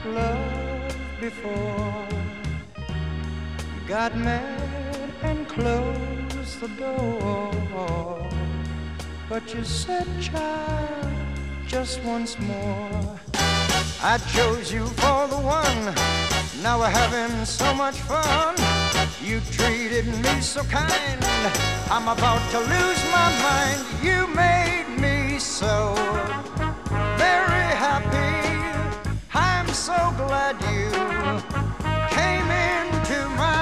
love before. You got mad and closed the door, but you said, child, just once more. I chose you for the one. Now we're having so much fun. You treated me so kind. I'm about to lose my mind. You made me so very happy. I'm so glad you came into my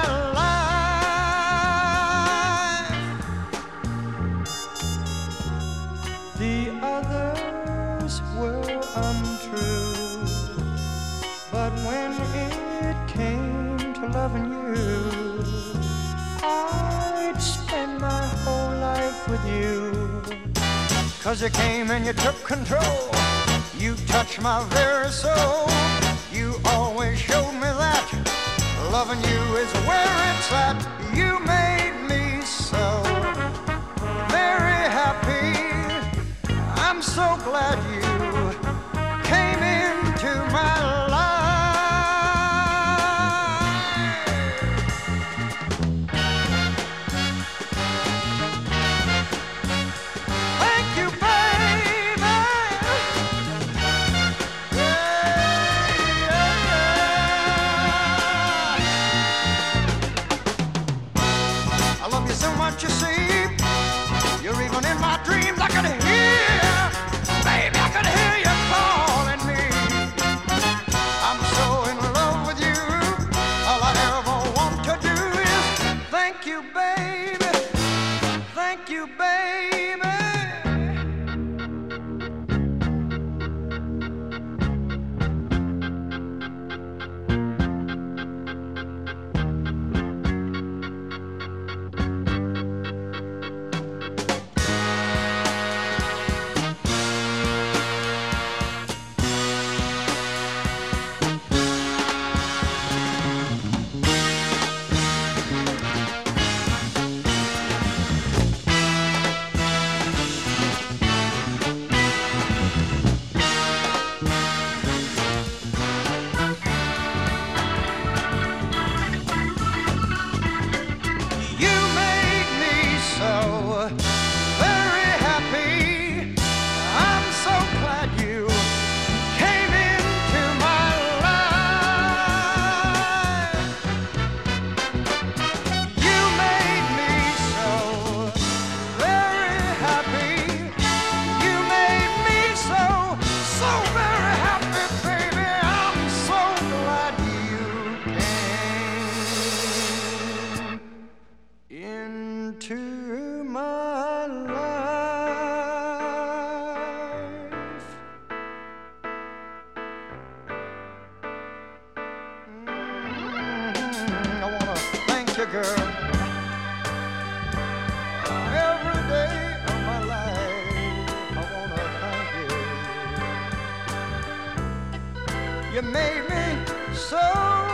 life. The others were untrue, but when it came to loving you, I'd spend my whole life with you. 'Cause you came and you took control. You touched my very soul. You always showed me that loving you is where it's at. You made me so very happy. I'm so glad you came into my life. Thank you, baby. I love you so much, you see. You're even in my dreams. I can hear, baby, I can hear you calling me. I'm so in love with you. All I ever want to do is thank you, baby. Thank you, baby. You made me so very happy. I'm so glad you came into my life. You made me so very happy. You made me so very happy, baby. I'm so glad you came into my life. I wanna thank you, girl, every day of my life. I wanna thank you. You made me so